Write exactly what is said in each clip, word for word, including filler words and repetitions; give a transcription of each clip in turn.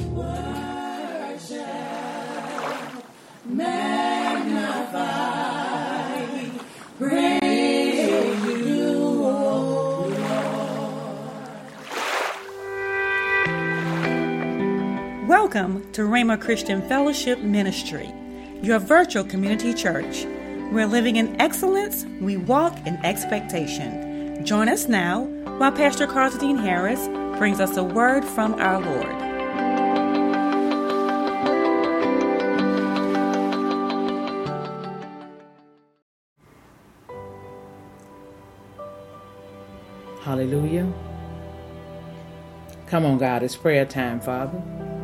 Welcome to Rhema Christian Fellowship Ministry, your virtual community church. We're living in excellence, we walk in expectation. Join us now while Pastor Carlton Harris brings us a word from our Lord. Hallelujah. Come on, God, it's prayer time, Father.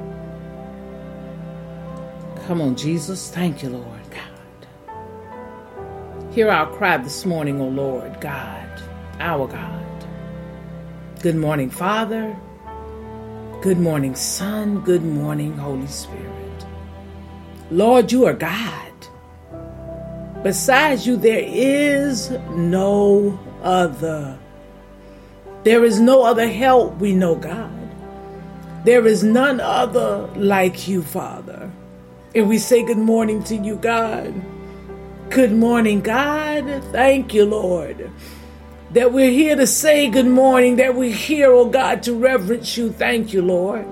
Come on, Jesus. Thank you, Lord God. Hear our cry this morning, O Lord God, our God. Good morning, Father. Good morning, Son. Good morning, Holy Spirit. Lord, you are God. Besides you, there is no other. There is no other help, we know, God. There is none other like you, Father. And we say good morning to you, God. Good morning, God. Thank you, Lord, that we're here to say good morning, that we're here, oh God, to reverence you. Thank you, Lord.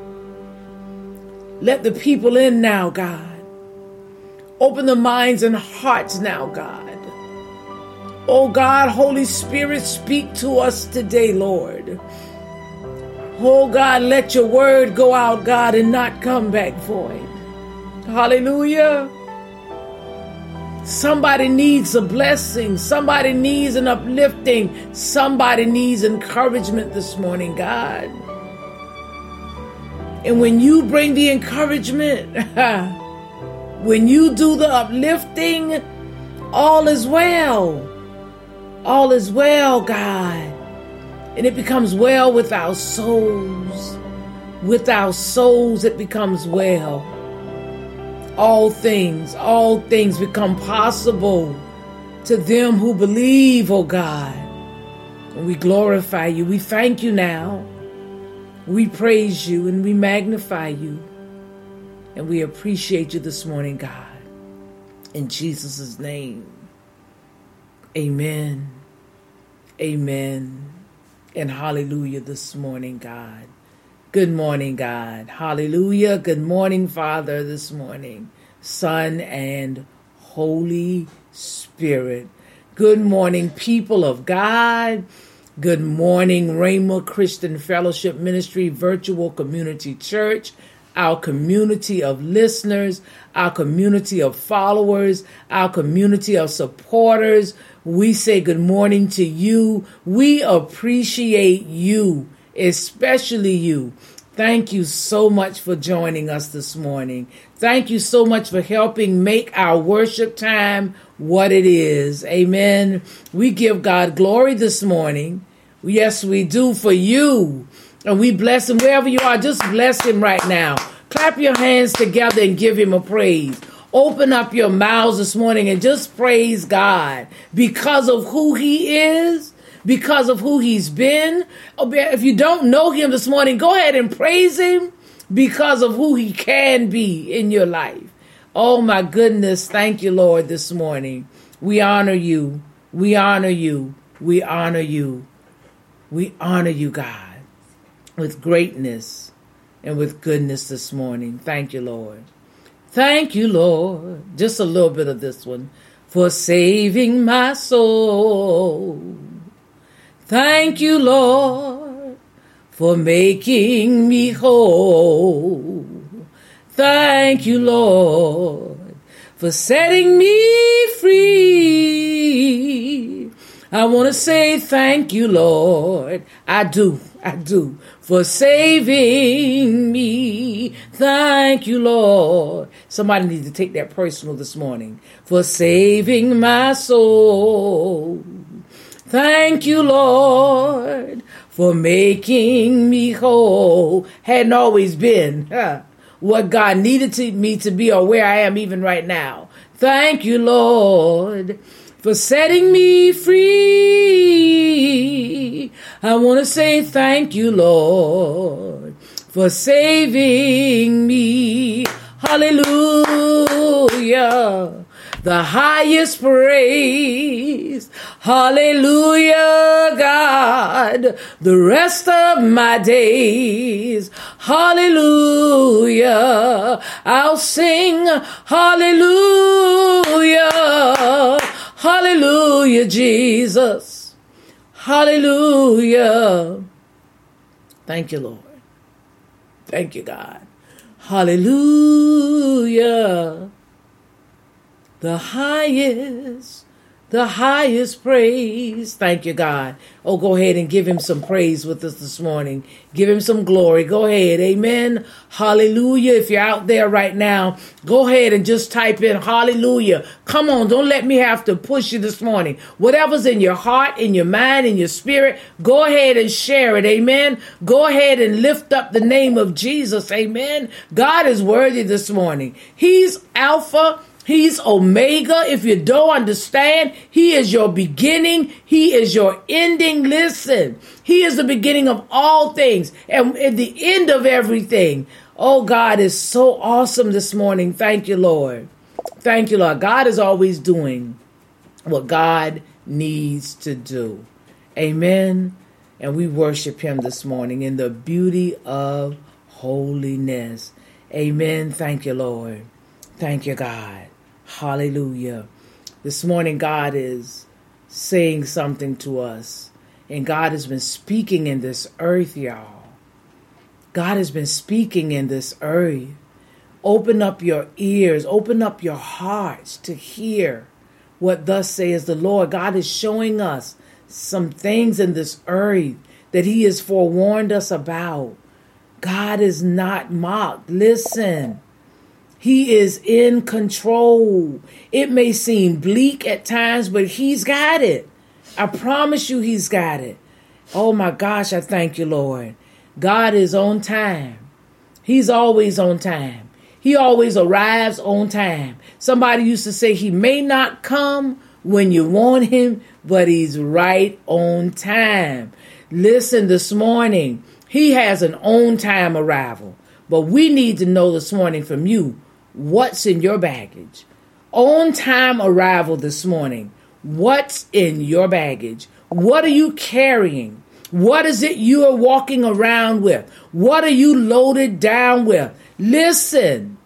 Let the people in now, God. Open the minds and hearts now, God. Oh God, Holy Spirit, speak to us today, Lord. Oh God, let your word go out, God, and not come back void. Hallelujah. Somebody needs a blessing. Somebody needs an uplifting. Somebody needs encouragement this morning, God. And when you bring the encouragement, when you do the uplifting, all is well. All is well, God. And it becomes well with our souls. With our souls, it becomes well. All things, all things become possible to them who believe, oh God. And we glorify you. We thank you now. We praise you and we magnify you. And we appreciate you this morning, God. In Jesus' name. Amen. Amen. And hallelujah this morning, God. Good morning, God. Hallelujah. Good morning, Father, this morning. Son and Holy Spirit. Good morning, people of God. Good morning, Rhema Christian Fellowship Ministry Virtual Community Church. Our community of listeners, our community of followers, our community of supporters. We say good morning to you. We appreciate you. Especially you. Thank you so much for joining us this morning. Thank you so much for helping make our worship time what it is. Amen. We give God glory this morning. Yes, we do for you. And we bless him wherever you are. Just bless him right now. Clap your hands together and give him a praise. Open up your mouths this morning and just praise God because of who he is. Because of who he's been. If you don't know him this morning, go ahead and praise him because of who he can be in your life. Oh my goodness. Thank you, Lord, this morning. We honor you. We honor you. We honor you. We honor you, God, with greatness and with goodness this morning. Thank you, Lord. Thank you, Lord. Just a little bit of this one. For saving my soul. Thank you, Lord, for making me whole. Thank you, Lord, for setting me free. I want to say thank you, Lord. I do, I do, for saving me. Thank you, Lord. Somebody needs to take that personal this morning. For saving my soul. Thank you, Lord, for making me whole. Hadn't always been huh, what God needed to, me to be or where I am even right now. Thank you, Lord, for setting me free. I want to say thank you, Lord, for saving me. Hallelujah. The highest praise. Hallelujah, God. The rest of my days. Hallelujah. I'll sing hallelujah. Hallelujah, Jesus. Hallelujah. Thank you, Lord. Thank you, God. Hallelujah. The highest, the highest praise. Thank you, God. Oh, go ahead and give him some praise with us this morning. Give him some glory. Go ahead. Amen. Hallelujah. If you're out there right now, go ahead and just type in hallelujah. Come on. Don't let me have to push you this morning. Whatever's in your heart, in your mind, in your spirit, go ahead and share it. Amen. Go ahead and lift up the name of Jesus. Amen. God is worthy this morning. He's Alpha. He's Omega. If you don't understand, he is your beginning. He is your ending. Listen, he is the beginning of all things and at the end of everything. Oh, God is so awesome this morning. Thank you, Lord. Thank you, Lord. God is always doing what God needs to do. Amen. And we worship him this morning in the beauty of holiness. Amen. Thank you, Lord. Thank you, God. Hallelujah. This morning, God is saying something to us. And God has been speaking in this earth, y'all. God has been speaking in this earth. Open up your ears. Open up your hearts to hear what thus says the Lord. God is showing us some things in this earth that he has forewarned us about. God is not mocked. Listen. He is in control. It may seem bleak at times, but he's got it. I promise you he's got it. Oh my gosh, I thank you, Lord. God is on time. He's always on time. He always arrives on time. Somebody used to say he may not come when you want him, but he's right on time. Listen, this morning, he has an on-time arrival. But we need to know this morning from you, what's in your baggage? On-time arrival this morning. What's in your baggage? What are you carrying? What is it you are walking around with? What are you loaded down with? Listen.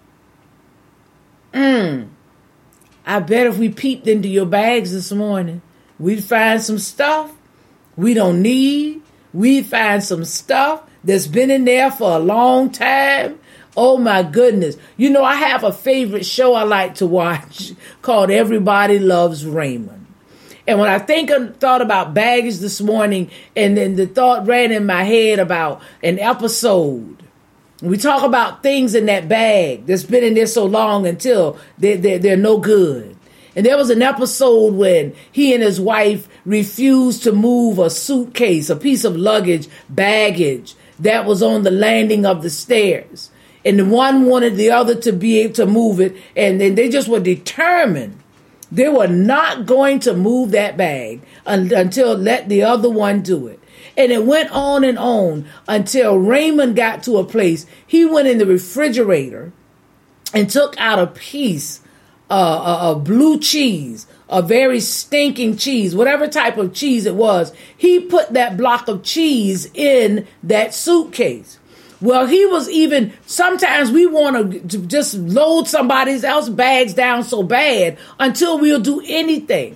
Mm, I bet if we peeped into your bags this morning, we'd find some stuff we don't need. We'd find some stuff that's been in there for a long time. Oh my goodness. You know, I have a favorite show I like to watch called Everybody Loves Raymond. And when I think and thought about baggage this morning, and then the thought ran in my head about an episode. We talk about things in that bag that's been in there so long until they're, they're, they're no good. And there was an episode when he and his wife refused to move a suitcase, a piece of luggage, baggage that was on the landing of the stairs. And the one wanted the other to be able to move it. And then they just were determined they were not going to move that bag until let the other one do it. And it went on and on until Raymond got to a place. He went in the refrigerator and took out a piece uh, of blue cheese, a very stinking cheese, whatever type of cheese it was. He put that block of cheese in that suitcase. Well, he was even, sometimes we want to just load somebody else's bags down so bad until we'll do anything.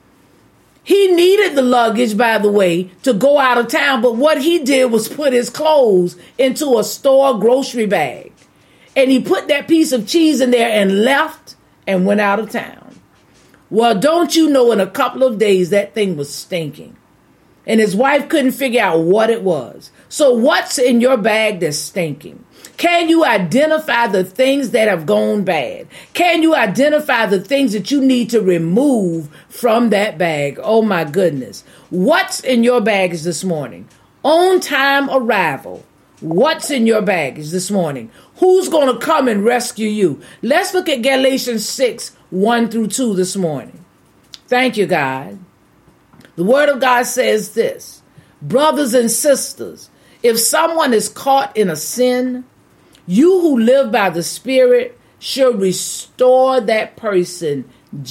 He needed the luggage, by the way, to go out of town. But what he did was put his clothes into a store grocery bag. And he put that piece of cheese in there and left and went out of town. Well, don't you know, in a couple of days, that thing was stinking. And his wife couldn't figure out what it was. So what's in your bag that's stinking? Can you identify the things that have gone bad? Can you identify the things that you need to remove from that bag? Oh, my goodness. What's in your baggage this morning? On-time arrival. What's in your baggage this morning? Who's going to come and rescue you? Let's look at Galatians six, one through two this morning. Thank you, God. The word of God says this: brothers and sisters, If someone is caught in a sin, you who live by the Spirit should restore that person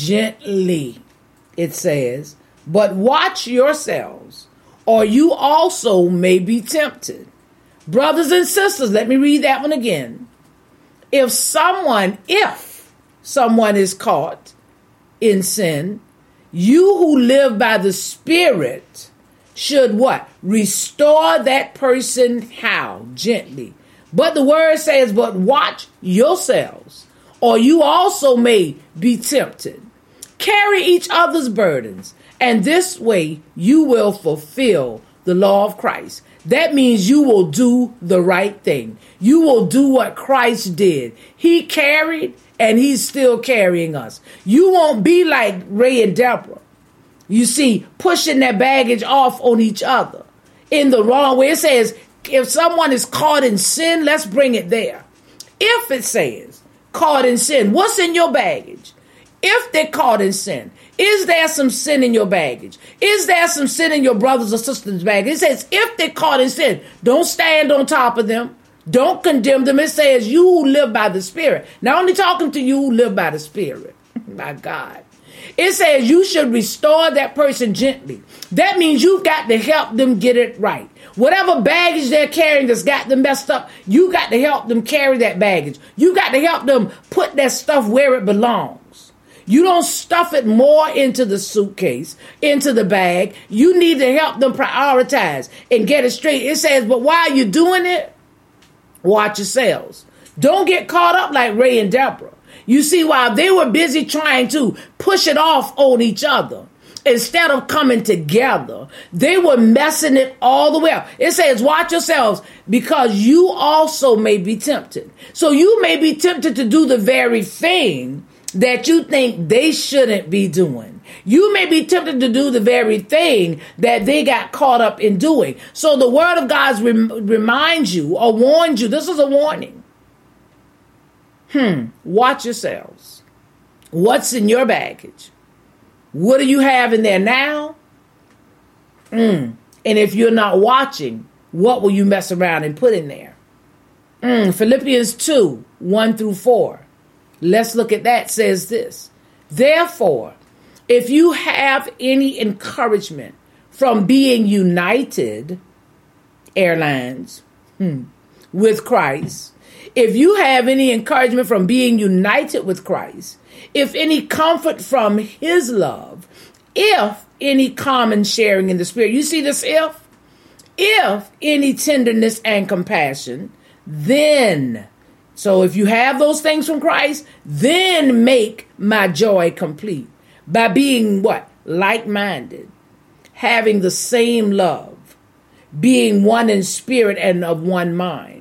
gently, it says. But watch yourselves, or you also may be tempted. Brothers and sisters, let me read that one again. If someone, if someone is caught in sin, you who live by the Spirit should what? Restore that person how? Gently. But the word says, but watch yourselves, or you also may be tempted. Carry each other's burdens, and this way you will fulfill the law of Christ. That means you will do the right thing. You will do what Christ did. He carried, and he's still carrying us. You won't be like Ray and Deborah. You see, pushing that baggage off on each other in the wrong way. It says, if someone is caught in sin, let's bring it there. If it says caught in sin, what's in your baggage? If they're caught in sin, is there some sin in your baggage? Is there some sin in your brothers or sisters' baggage? It says, if they're caught in sin, don't stand on top of them. Don't condemn them. It says, you who live by the Spirit. Not only talking to you who live by the Spirit. My God. It says you should restore that person gently. That means you've got to help them get it right. Whatever baggage they're carrying that's got them messed up, you got to help them carry that baggage. You got to help them put that stuff where it belongs. You don't stuff it more into the suitcase, into the bag. You need to help them prioritize and get it straight. It says, but while you're doing it, watch yourselves. Don't get caught up like Ray and Deborah. You see, while they were busy trying to push it off on each other, instead of coming together, they were messing it all the way up. It says, watch yourselves, because you also may be tempted. So you may be tempted to do the very thing that you think they shouldn't be doing. You may be tempted to do the very thing that they got caught up in doing. So the word of God rem- reminds you or warns you. This is a warning. Hmm. Watch yourselves. What's in your baggage? What do you have in there now? Mm. And if you're not watching, what will you mess around and put in there? Mm. Philippians two, one through four. Let's look at that. Says this. Therefore, if you have any encouragement from being united, airlines, hmm, with Christ, if you have any encouragement from being united with Christ, if any comfort from his love, if any common sharing in the Spirit. You see this if? If any tenderness and compassion, then. So if you have those things from Christ, then make my joy complete by being what? Like-minded, having the same love, being one in spirit and of one mind.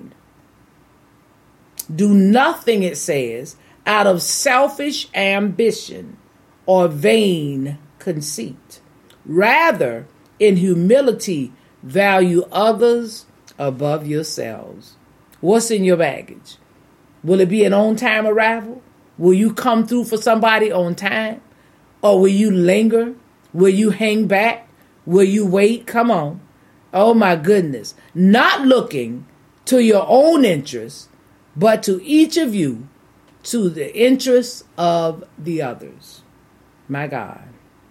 Do nothing, it says, out of selfish ambition or vain conceit. Rather, in humility, value others above yourselves. What's in your baggage? Will it be an on-time arrival? Will you come through for somebody on time? Or will you linger? Will you hang back? Will you wait? Come on. Oh, my goodness. Not looking to your own interests, but to each of you, to the interests of the others. My God.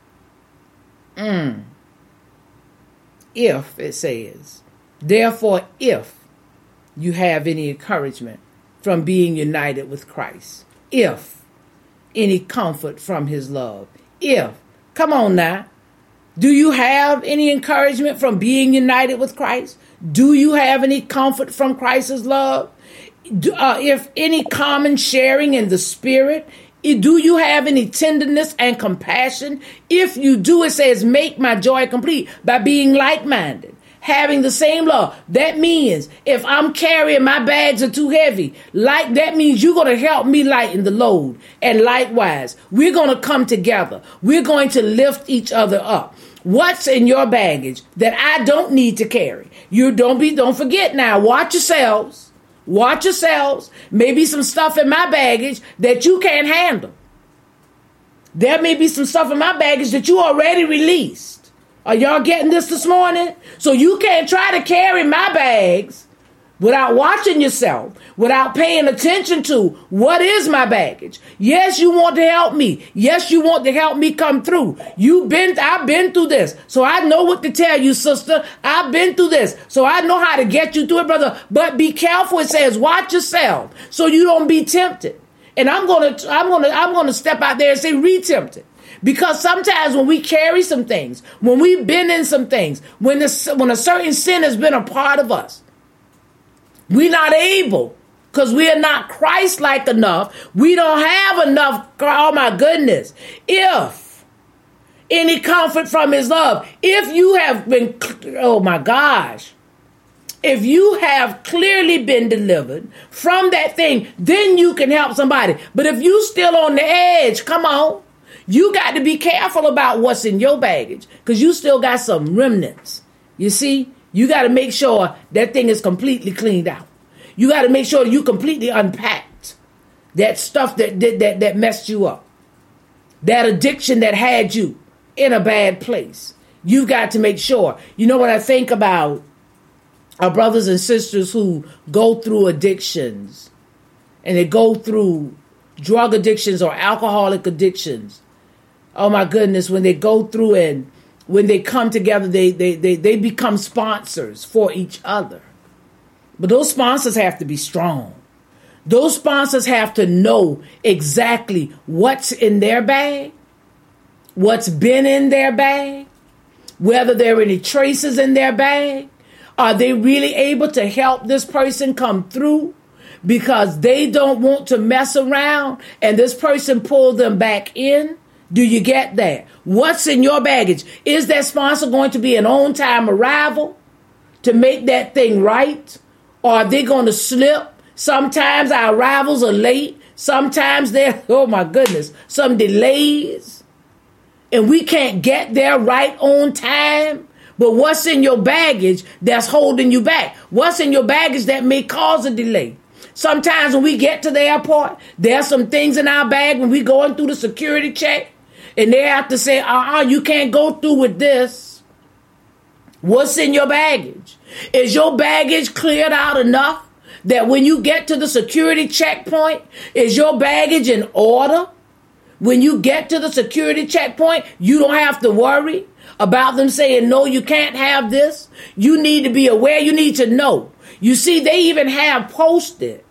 Mm. If, it says, therefore, if you have any encouragement from being united with Christ, if any comfort from his love, if, come on now, do you have any encouragement from being united with Christ? Do you have any comfort from Christ's love? Do, uh, if any common sharing in the Spirit, do you have any tenderness and compassion? If you do, it says, make my joy complete by being like-minded, having the same love. That means if I'm carrying my bags are too heavy, like that means you're going to help me lighten the load. And likewise, we're going to come together. We're going to lift each other up. What's in your baggage that I don't need to carry? You don't be, don't forget now, watch yourselves. Watch yourselves. Maybe some stuff in my baggage that you can't handle. There may be some stuff in my baggage that you already released. Are y'all getting this this morning? So you can't try to carry my bags without watching yourself, without paying attention to what is my baggage. Yes, you want to help me. Yes, you want to help me come through. You've been, I've been through this. So I know what to tell you, sister. I've been through this. So I know how to get you through it, brother. But be careful. It says, watch yourself so you don't be tempted. And I'm going to, I'm going to, I'm going to step out there and say, re-tempted. Because sometimes when we carry some things, when we've been in some things, when this, when a certain sin has been a part of us, we're not able, because we are not Christ-like enough. We don't have enough. Oh my goodness. If any comfort from his love, if you have been, oh my gosh, if you have clearly been delivered from that thing, then you can help somebody. But if you still on the edge, come on. You got to be careful about what's in your baggage, because you still got some remnants. You see, you got to make sure that thing is completely cleaned out. You got to make sure you completely unpacked that stuff that did that, that messed you up. That addiction that had you in a bad place. You got to make sure. You know, when I think about our brothers and sisters who go through addictions, and they go through drug addictions or alcoholic addictions. Oh my goodness, when they go through and when they come together, they, they, they, they become sponsors for each other. But those sponsors have to be strong. Those sponsors have to know exactly what's in their bag, what's been in their bag, whether there are any traces in their bag. Are they really able to help this person come through? Because they don't want to mess around and this person pull them back in. Do you get that? What's in your baggage? Is that sponsor going to be an on-time arrival to make that thing right? Or are they going to slip? Sometimes our arrivals are late. Sometimes they're, oh my goodness, some delays. And we can't get there right on time. But what's in your baggage that's holding you back? What's in your baggage that may cause a delay? Sometimes when we get to the airport, there are some things in our bag when we're going through the security check. And they have to say, uh-uh, you can't go through with this. What's in your baggage? Is your baggage cleared out enough that when you get to the security checkpoint, is your baggage in order? When you get to the security checkpoint, you don't have to worry about them saying, no, you can't have this. You need to be aware. You need to know. You see, they even have posted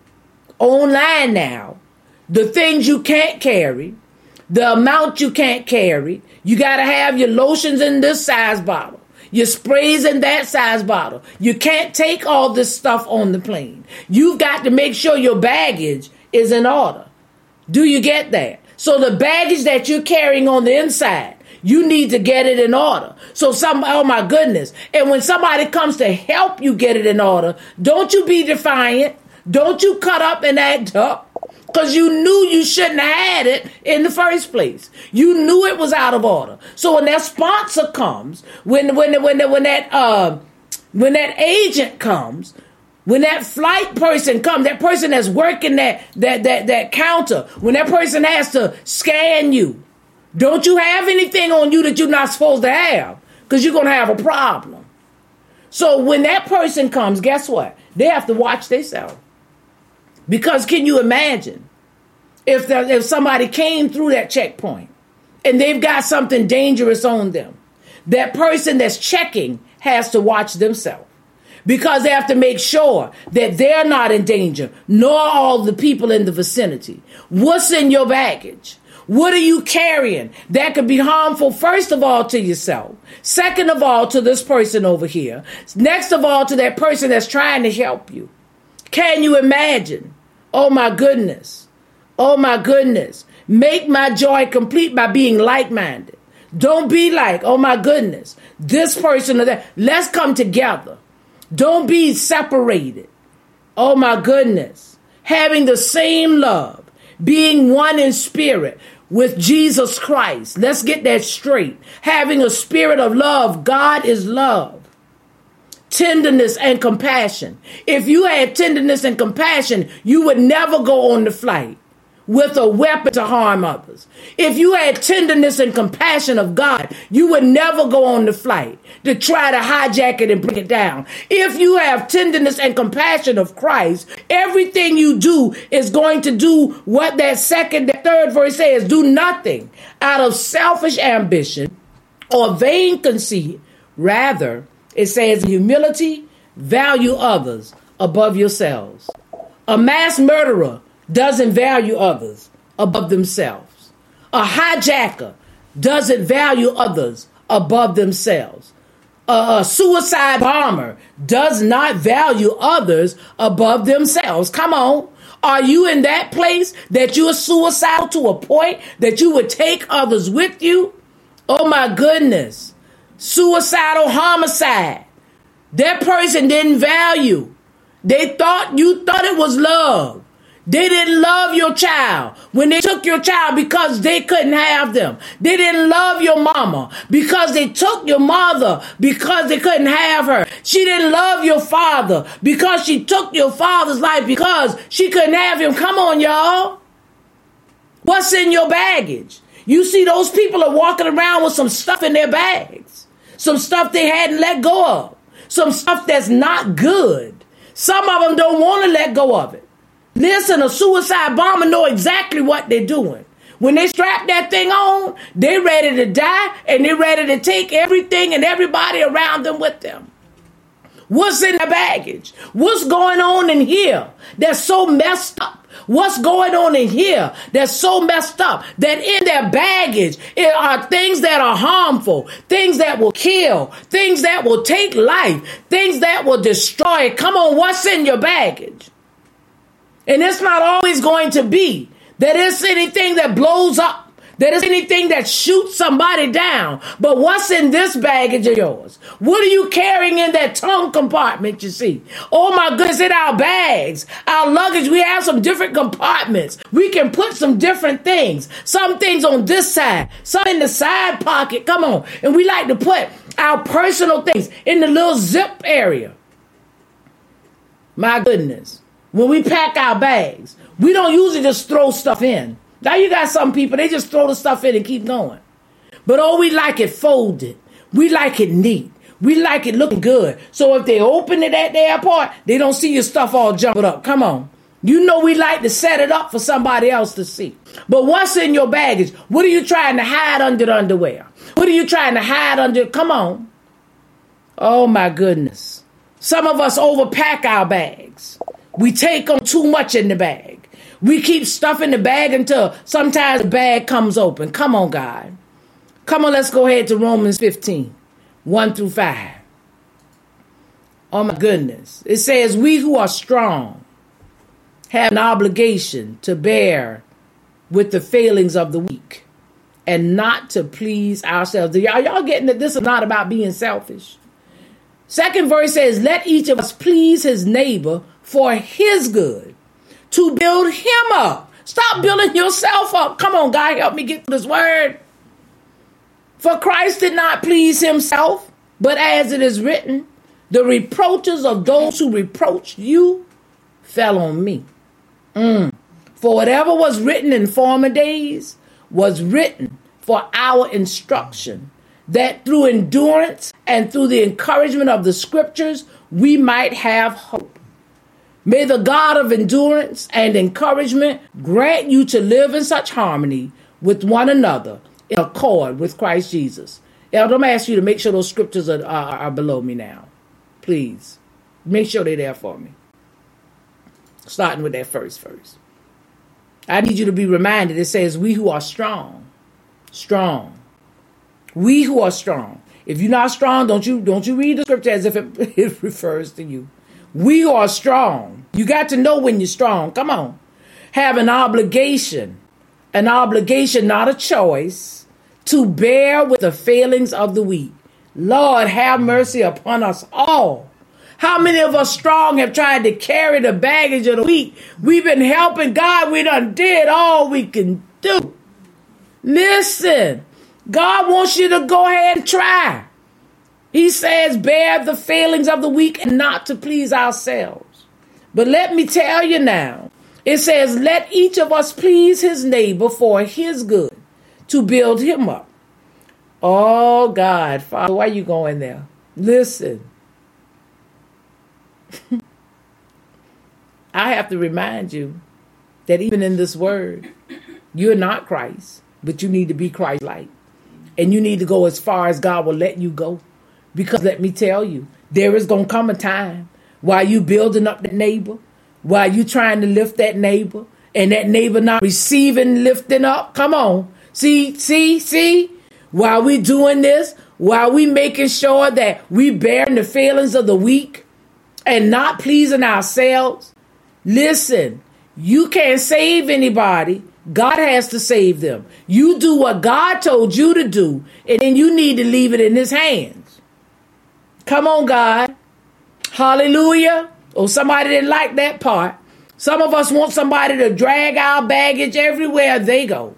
online now the things you can't carry, the amount you can't carry. You got to have your lotions in this size bottle, your sprays in that size bottle. You can't take all this stuff on the plane. You've got to make sure your baggage is in order. Do you get that? So the baggage that you're carrying on the inside, you need to get it in order. So some, oh my goodness. And when somebody comes to help you get it in order, don't you be defiant. Don't you cut up and act up. Because you knew you shouldn't have had it in the first place. You knew it was out of order. So when that sponsor comes, when when when when that uh, when that agent comes, when that flight person comes, that person that's working that that that that counter, when that person has to scan you, don't you have anything on you that you're not supposed to have? Because you're gonna have a problem. So when that person comes, guess what? They have to watch themselves. Because can you imagine if there, if somebody came through that checkpoint and they've got something dangerous on them? That person that's checking has to watch themselves because they have to make sure that they're not in danger, nor all the people in the vicinity. What's in your baggage? What are you carrying that could be harmful, first of all, to yourself? Second of all, to this person over here. Next of all, to that person that's trying to help you. Can you imagine? Oh, my goodness. Oh, my goodness. Make my joy complete by being like-minded. Don't be like, oh, my goodness, this person or that. Let's come together. Don't be separated. Oh, my goodness. Having the same love. Being one in spirit with Jesus Christ. Let's get that straight. Having a spirit of love. God is love. Tenderness and compassion. If you had tenderness and compassion, you would never go on the flight with a weapon to harm others. If you had tenderness and compassion of God, you would never go on the flight to try to hijack it and bring it down. If you have tenderness and compassion of Christ, everything you do is going to do what that second, that third verse says, do nothing out of selfish ambition or vain conceit. Rather, it says, humility, value others above yourselves. A mass murderer doesn't value others above themselves. A hijacker doesn't value others above themselves. A, a suicide bomber does not value others above themselves. Come on. Are you in that place that you are suicidal to a point that you would take others with you? Oh my goodness. Suicidal homicide. That person didn't value. They thought you thought it was love. They didn't love your child when they took your child because they couldn't have them. They didn't love your mama because they took your mother because they couldn't have her. She didn't love your father because she took your father's life because she couldn't have him. Come on, y'all. What's in your baggage? You see those people are walking around with some stuff in their bags, some stuff they hadn't let go of, some stuff that's not good. Some of them don't want to let go of it. Listen, a suicide bomber know exactly what they're doing. When they strap that thing on, they're ready to die and they're ready to take everything and everybody around them with them. What's in the baggage? What's going on in here that's so messed up? What's going on in here that's so messed up that in their baggage it are things that are harmful, things that will kill, things that will take life, things that will destroy. Come on, what's in your baggage? And it's not always going to be that it's anything that blows up, that it's anything that shoots somebody down. But what's in this baggage of yours? What are you carrying in that tongue compartment, you see? Oh my goodness, in our bags, our luggage, we have some different compartments. We can put some different things. Some things on this side, some in the side pocket. Come on. And we like to put our personal things in the little zip area. My goodness. When we pack our bags, we don't usually just throw stuff in. Now you got some people, they just throw the stuff in and keep going. But oh, we like it folded. We like it neat. We like it looking good. So if they open it at the airport, they don't see your stuff all jumbled up. Come on. You know we like to set it up for somebody else to see. But what's in your baggage? What are you trying to hide under the underwear? What are you trying to hide under? Come on. Oh my goodness. Some of us overpack our bags. We take on too much in the bag. We keep stuff in the bag until sometimes the bag comes open. Come on, God. Come on, let's go ahead to Romans fifteen, one through five. Oh, my goodness. It says, we who are strong have an obligation to bear with the failings of the weak and not to please ourselves. Are y'all getting that this is not about being selfish? Second verse says, let each of us please his neighbor for his good, to build him up. Stop building yourself up. Come on, God, help me get this word. For Christ did not please himself, but as it is written, the reproaches of those who reproached you fell on me. Mm. For whatever was written in former days was written for our instruction, that through endurance and through the encouragement of the scriptures, we might have hope. May the God of endurance and encouragement grant you to live in such harmony with one another in accord with Christ Jesus. Elder, I'm going to ask you to make sure those scriptures are, are, are below me now. Please. Make sure they're there for me. Starting with that first verse. I need you to be reminded. It says, we who are strong, strong. We who are strong. If you're not strong, don't you don't you read the scripture as if it, it refers to you. We are strong. You got to know when you're strong. Come on. Have an obligation, an obligation, not a choice, to bear with the failings of the weak. Lord, have mercy upon us all. How many of us strong have tried to carry the baggage of the weak? We've been helping God. We done did all we can do. Listen, God wants you to go ahead and try. He says, bear the failings of the weak and not to please ourselves. But let me tell you now, It says, let each of us please his neighbor for his good, to build him up. Oh, God, Father, why are you going there? Listen. I have to remind you that even in this word, you're not Christ, but you need to be Christ-like. And you need to go as far as God will let you go. Because let me tell you, there is going to come a time while you building up that neighbor, while you trying to lift that neighbor, and that neighbor not receiving lifting up. Come on. See, see, see. While we doing this, while we making sure that we bearing the feelings of the weak and not pleasing ourselves. Listen, you can't save anybody. God has to save them. You do what God told you to do, and then you need to leave it in his hands. Come on, God. Hallelujah. Oh, somebody didn't like that part. Some of us want somebody to drag our baggage everywhere they go.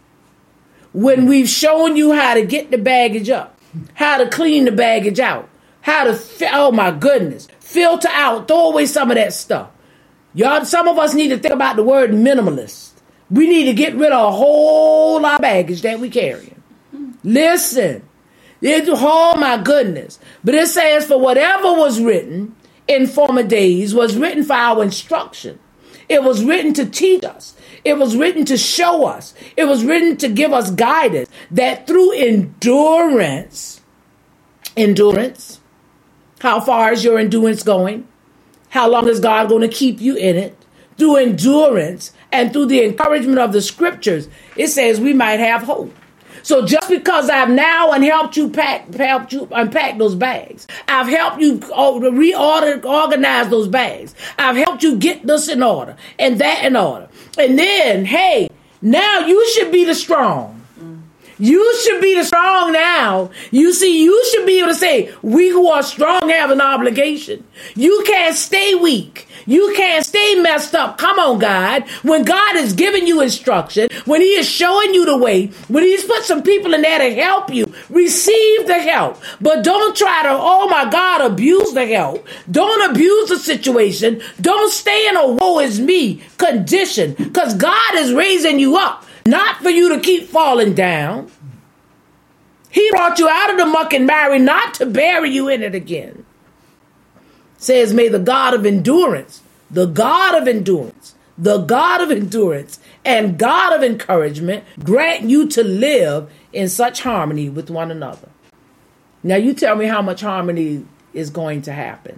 When we've shown you how to get the baggage up, how to clean the baggage out, how to, oh my goodness, filter out, throw away some of that stuff. Y'all, some of us need to think about the word minimalist. We need to get rid of a whole lot of baggage that we carry. Listen, it, oh my goodness. But it says, for whatever was written in former days was written for our instruction. It was written to teach us. It was written to show us. It was written to give us guidance, that through endurance, endurance, how far is your endurance going? How long is God going to keep you in it? Through endurance and through the encouragement of the scriptures, it says we might have hope. So just because I've now and helped you pack, helped you unpack those bags, I've helped you reorder, organize those bags. I've helped you get this in order and that in order. And then, hey, now you should be the strong. You should be the strong now. You see, you should be able to say, we who are strong have an obligation. You can't stay weak. You can't stay messed up. Come on, God. When God is giving you instruction, when he is showing you the way, when he's put some people in there to help you, receive the help. But don't try to, oh my God, abuse the help. Don't abuse the situation. Don't stay in a woe is me condition, because God is raising you up. Not for you to keep falling down. He brought you out of the muck and mire not to bury you in it again. Says, may the God of endurance, the God of endurance, the God of endurance and God of encouragement grant you to live in such harmony with one another. Now you tell me how much harmony is going to happen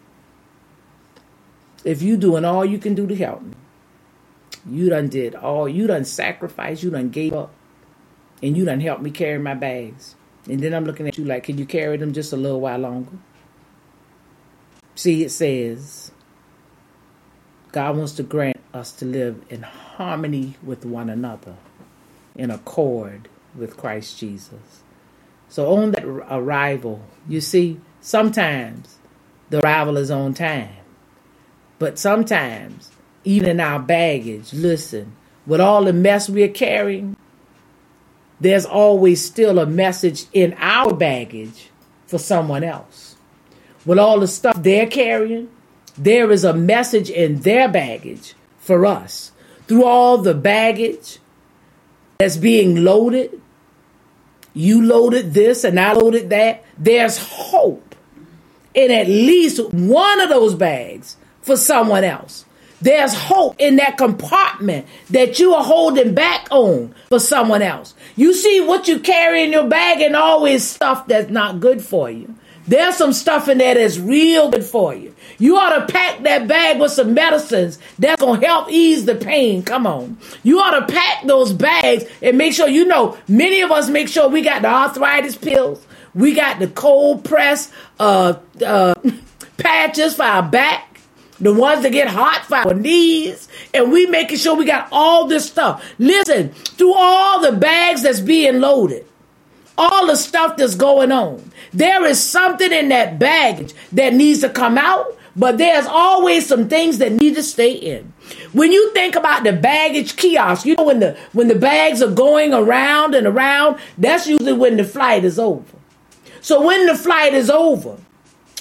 if you doing all you can do to help me. You done did all, you done sacrificed, you done gave up, and you done helped me carry my bags. And then I'm looking at you like, can you carry them just a little while longer? See, it says, God wants to grant us to live in harmony with one another, in accord with Christ Jesus. So on that arrival, you see, sometimes the arrival is on time, but sometimes even in our baggage, listen, with all the mess we're carrying, there's always still a message in our baggage for someone else. With all the stuff they're carrying, there is a message in their baggage for us. Through all the baggage that's being loaded, you loaded this and I loaded that, there's hope in at least one of those bags for someone else. There's hope in that compartment that you are holding back on for someone else. You see, what you carry in your bag and always stuff that's not good for you. There's some stuff in there that's real good for you. You ought to pack that bag with some medicines that's going to help ease the pain. Come on. You ought to pack those bags and make sure, you know, many of us make sure we got the arthritis pills. We got the cold press uh, uh, patches for our back. The ones that get hot for our knees. And we making sure we got all this stuff. Listen, through all the bags that's being loaded, all the stuff that's going on, there is something in that baggage that needs to come out, but there's always some things that need to stay in. When you think about the baggage kiosk, you know, when the when the bags are going around and around, that's usually when the flight is over. So when the flight is over,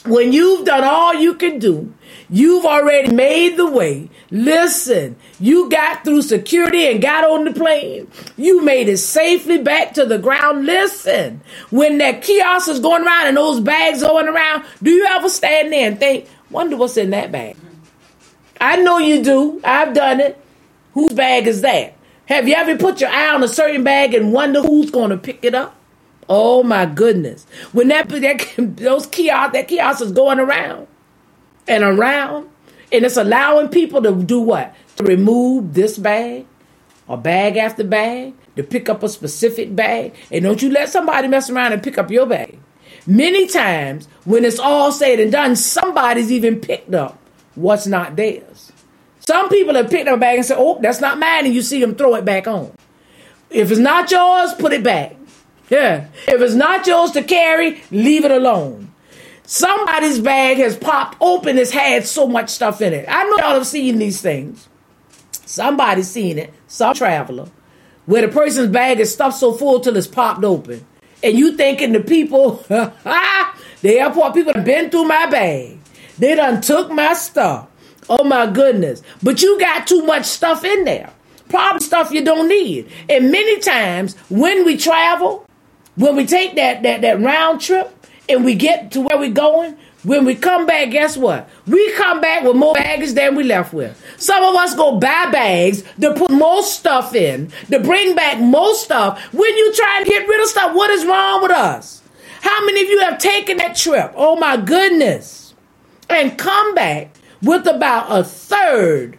When you've done all you can do, you've already made the way. Listen, you got through security and got on the plane. You made it safely back to the ground. Listen, when that kiosk is going around and those bags going around, do you ever stand there and think, wonder what's in that bag? I know you do. I've done it. Whose bag is that? Have you ever put your eye on a certain bag and wonder who's going to pick it up? Oh my goodness. When that, that those kiosk, that kiosk is going around and around, and it's allowing people to do what? To remove this bag, or bag after bag, to pick up a specific bag. And don't you let somebody mess around and pick up your bag. Many times when it's all said and done, somebody's even picked up what's not theirs. Some people have picked up a bag and said, oh, that's not mine, and you see them throw it back on. If it's not yours, put it back. Yeah. If it's not yours to carry, leave it alone. Somebody's bag has popped open, it's had so much stuff in it. I know y'all have seen these things. Somebody's seen it, some traveler, where the person's bag is stuffed so full till it's popped open. And you thinking the people, the airport people have been through my bag. They done took my stuff. Oh my goodness. But you got too much stuff in there. Probably stuff you don't need. And many times when we travel, when we take that, that, that round trip and we get to where we're going, when we come back, guess what? We come back with more baggage than we left with. Some of us go buy bags to put more stuff in, to bring back more stuff. When you try to get rid of stuff, what is wrong with us? How many of you have taken that trip? Oh my goodness. And come back with about a third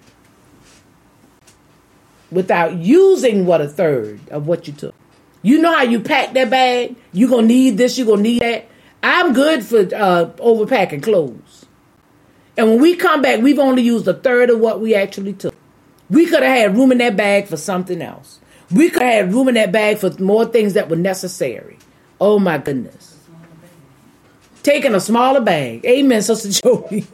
without using what a third of what you took. You know how you pack that bag? You're going to need this, you're going to need that. I'm good for uh, overpacking clothes. And when we come back, we've only used a third of what we actually took. We could have had room in that bag for something else. We could have had room in that bag for more things that were necessary. Oh, my goodness. Taking a smaller bag. Amen, Sister Joey.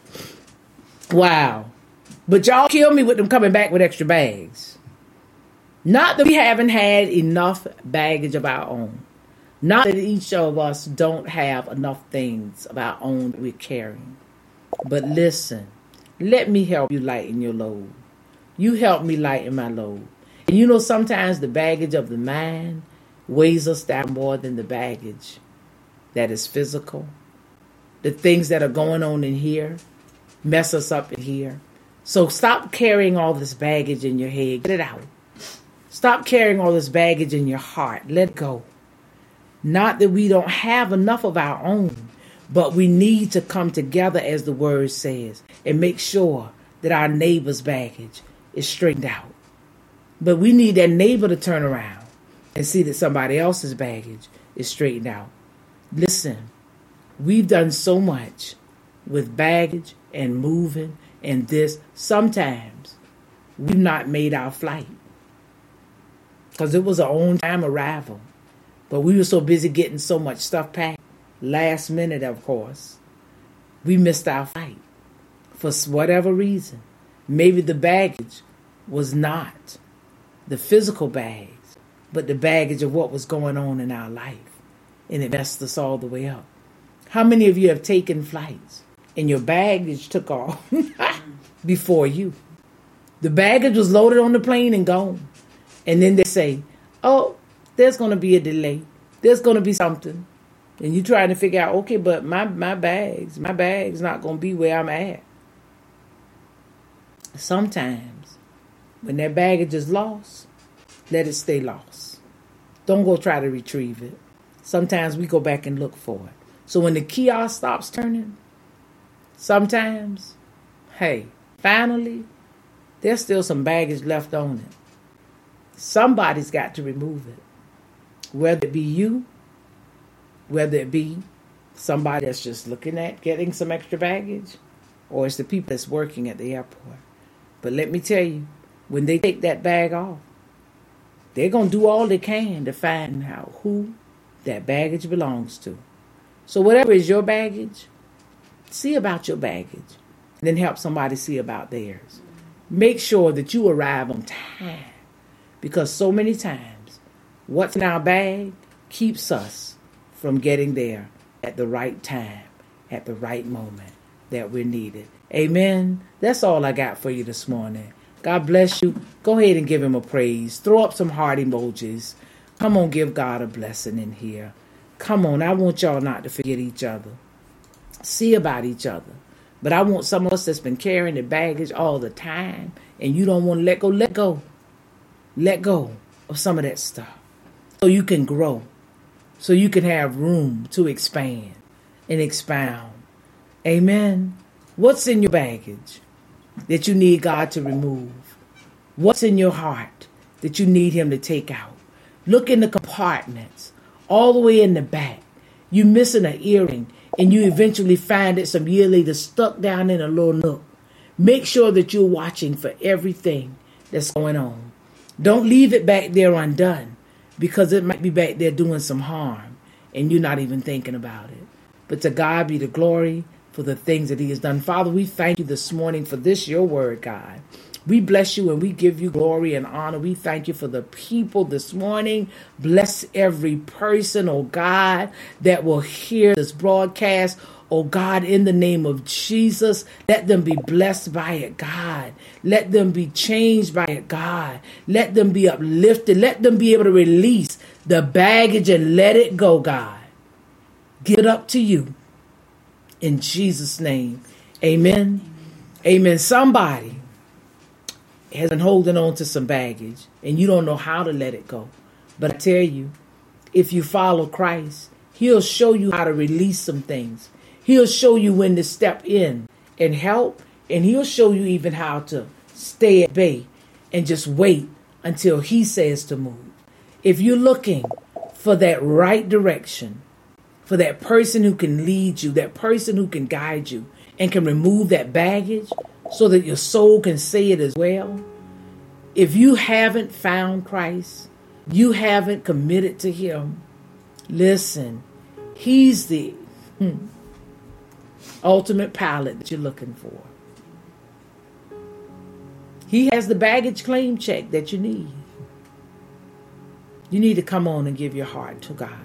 Wow. But y'all kill me with them coming back with extra bags. Not that we haven't had enough baggage of our own. Not that each of us don't have enough things of our own that we're carrying. But listen, let me help you lighten your load. You help me lighten my load. And you know, sometimes the baggage of the mind weighs us down more than the baggage that is physical. The things that are going on in here mess us up in here. So stop carrying all this baggage in your head. Get it out. Stop carrying all this baggage in your heart. Let it go. Not that we don't have enough of our own, but we need to come together, as the word says, and make sure that our neighbor's baggage is straightened out. But we need that neighbor to turn around and see that somebody else's baggage is straightened out. Listen, we've done so much with baggage and moving and this. Sometimes we've not made our flight because it was our own time arrival. But we were so busy getting so much stuff packed, last minute, of course, we missed our flight for whatever reason. Maybe the baggage was not the physical bags, but the baggage of what was going on in our life. And it messed us all the way up. How many of you have taken flights and your baggage took off before you? The baggage was loaded on the plane and gone. And then they say, oh, there's going to be a delay. There's going to be something. And you're trying to figure out, okay, but my, my bags, my bag's not going to be where I'm at. Sometimes when that baggage is lost, let it stay lost. Don't go try to retrieve it. Sometimes we go back and look for it. So when the kiosk stops turning, sometimes, hey, finally, there's still some baggage left on it. Somebody's got to remove it. Whether it be you, whether it be somebody that's just looking at getting some extra baggage, or it's the people that's working at the airport. But let me tell you, when they take that bag off, they're going to do all they can to find out who that baggage belongs to. So whatever is your baggage, see about your baggage, and then help somebody see about theirs. Make sure that you arrive on time, because so many times what's in our bag keeps us from getting there at the right time at the right moment that we're needed. Amen. That's all I got for you this morning. God bless you. Go ahead and give him a praise. Throw up some heart emojis. Come on, give God a blessing in here. Come on, I want y'all not to forget each other. See about each other. But I want some of us that's been carrying the baggage all the time and you don't want to let go, let go. Let go of some of that stuff so you can grow, so you can have room to expand and expound. Amen. What's in your baggage that you need God to remove? What's in your heart that you need him to take out? Look in the compartments, all the way in the back. You missing an earring and you eventually find it some year later stuck down in a little nook. Make sure that you're watching for everything that's going on. Don't leave it back there undone because it might be back there doing some harm and you're not even thinking about it. But to God be the glory for the things that he has done. Father, we thank you this morning for this, your word, God. We bless you and we give you glory and honor. We thank you for the people this morning. Bless every person, oh God, that will hear this broadcast. Oh God, in the name of Jesus, let them be blessed by it, God. Let them be changed by it, God. Let them be uplifted. Let them be able to release the baggage and let it go, God. Give it up to you. In Jesus' name, amen. Amen. Somebody has been holding on to some baggage and you don't know how to let it go. But I tell you, if you follow Christ, he'll show you how to release some things. He'll show you when to step in and help, and he'll show you even how to stay at bay and just wait until he says to move. If you're looking for that right direction, for that person who can lead you, that person who can guide you and can remove that baggage so that your soul can say it as well. If you haven't found Christ, you haven't committed to him, listen, he's the hmm, ultimate pilot that you're looking for. He has the baggage claim check that you need. You need to come on and give your heart to God.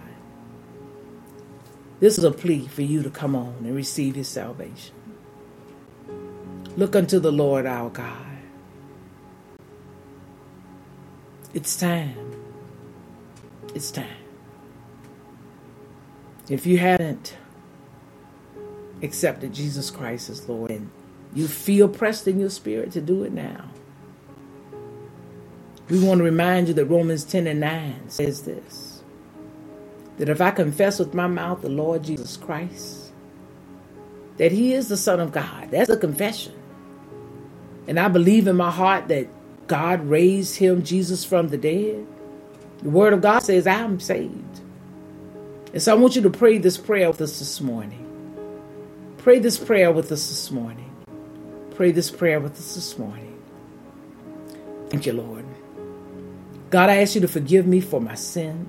This is a plea for you to come on and receive his salvation. Look unto the Lord our God. It's time. It's time. If you haven't accepted Jesus Christ as Lord and you feel pressed in your spirit to do it now, we want to remind you that Romans ten and nine says this, that if I confess with my mouth the Lord Jesus Christ, that he is the Son of God, that's a confession. And I believe in my heart that God raised him, Jesus, from the dead. The word of God says I am saved. And so I want you to pray this prayer with us this morning. Pray this prayer with us this morning. Pray this prayer with us this morning. Thank you, Lord. God, I ask you to forgive me for my sin.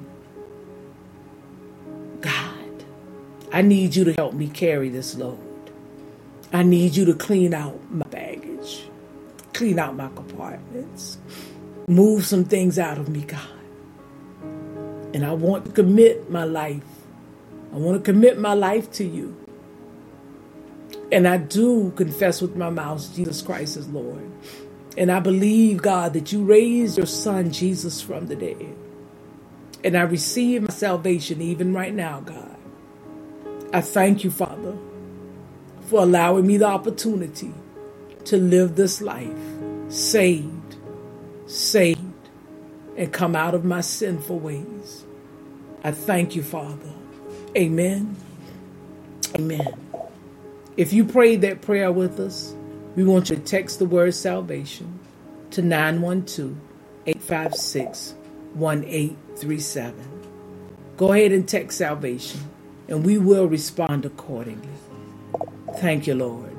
God, I need you to help me carry this load. I need you to clean out my baggage, clean out my compartments, move some things out of me, God. And I want to commit my life. I want to commit my life to you. And I do confess with my mouth Jesus Christ is Lord. And I believe, God, that you raised your son, Jesus, from the dead. And I receive my salvation even right now, God. I thank you, Father, for allowing me the opportunity to live this life saved, saved, and come out of my sinful ways. I thank you, Father. Amen. Amen. If you prayed that prayer with us, we want you to text the word salvation to nine one two, eight five six, one eight three seven. Go ahead and text salvation, and we will respond accordingly. Thank you, Lord.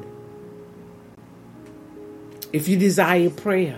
If you desire prayer,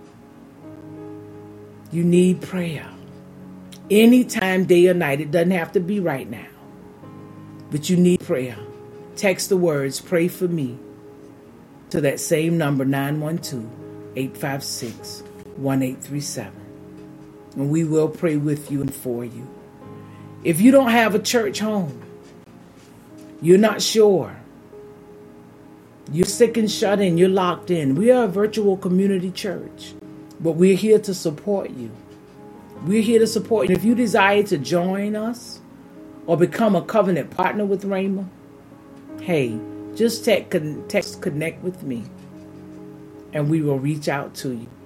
you need prayer. Anytime, day or night. It doesn't have to be right now. But you need prayer. Text the words, pray for me, to that same number, nine one two, eight five six, one eight three seven. And we will pray with you and for you. If you don't have a church home, You're not sure. You're sick and shut in. You're locked in. We are a virtual community church, but we're here to support you. We're here to support you. If you desire to join us or become a covenant partner with Rhema, hey, just text, text connect with me and we will reach out to you.